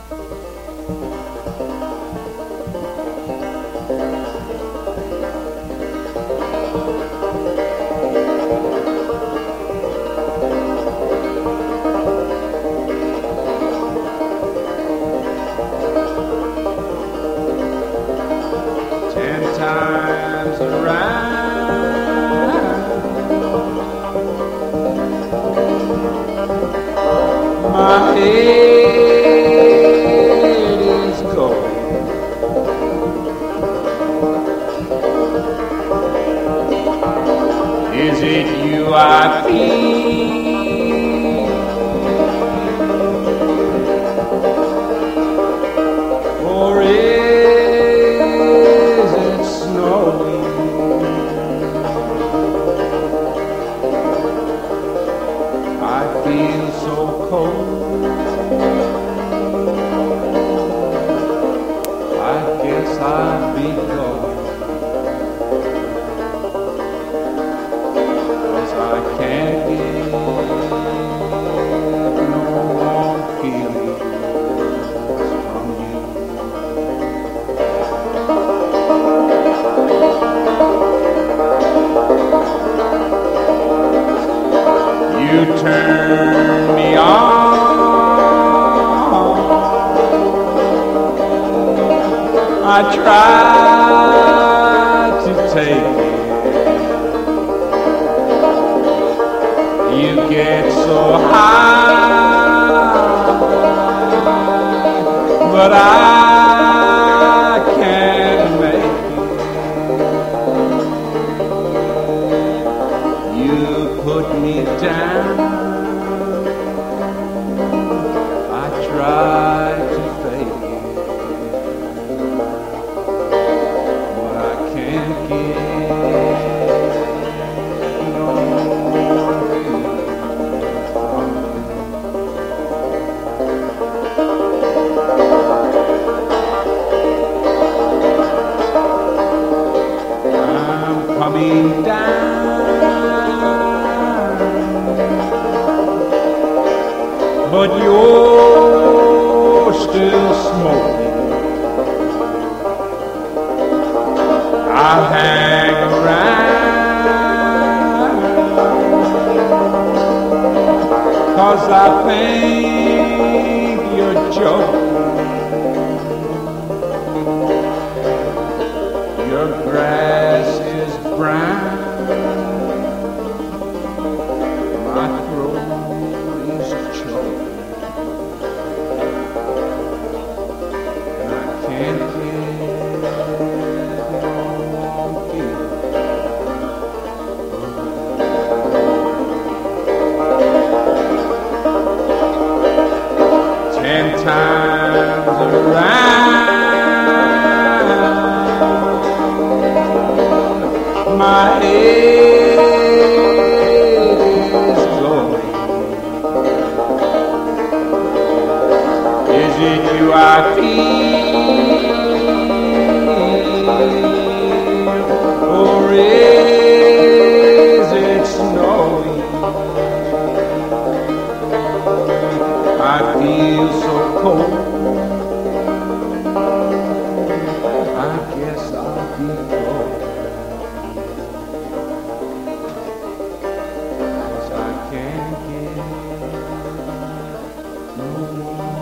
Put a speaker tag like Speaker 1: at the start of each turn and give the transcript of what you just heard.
Speaker 1: Times around, my head is going. Is it you I feel, or is it snowing? I feel so cold, I guess I'll be going, 'cause I can't get no warm feelings from you. You turn me on, I try to take it. You get so high, but I can't make it. You put me down, I try to fake it, but I can't get no from you. I'm coming down, but you're still smoking. I'll hang around, 'cause I think you're joking. Your grass is brown, my throat is choked, and I can't get no warm feeling. 10 times around, my head is going. Is it you I feel, or is it snowing? I feel so cold, I guess I'll be going, 'cause I can't get no more.